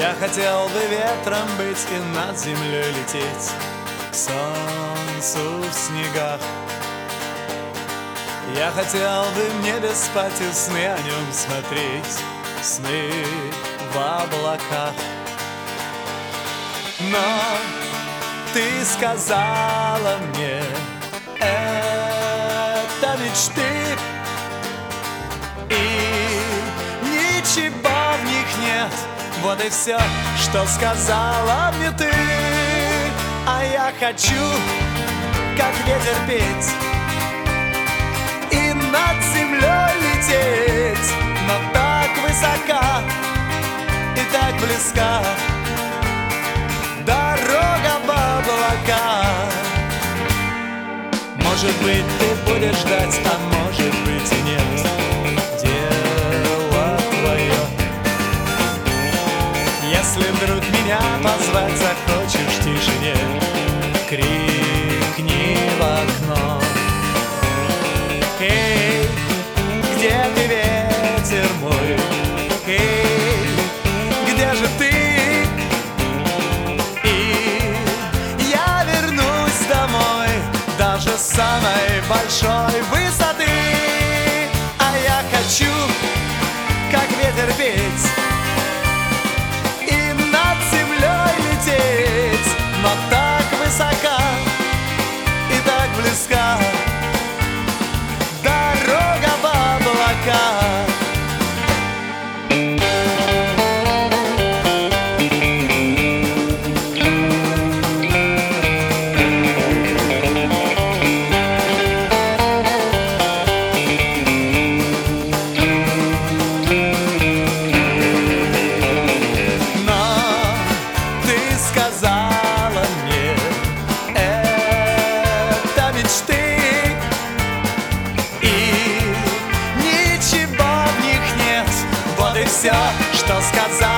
Я хотел бы ветром быть и над землей лететь к солнцу в снегах. Я хотел бы в небе спать и сны о нем смотреть, сны в облаках. Но ты сказала мне, это мечты, и ничего в них нет. Вот и все, что сказала мне ты. А я хочу, как ветер, петь и над землей лететь, но так высока и так близка дорога в облака. Может быть, ты будешь ждать, а может быть и нет. Дело твое. Если вдруг меня позвать захочешь в тишине, крикни в окно. Эй, где ты, ветер мой? Эй, где же ты? И я вернусь домой даже с самой большой высоты. А я хочу, как ветер, петь и над землей лететь, но так высока и так близка дорога в облака. Сказала мне, это мечты, и ничего в них нет. Вот и все, что сказала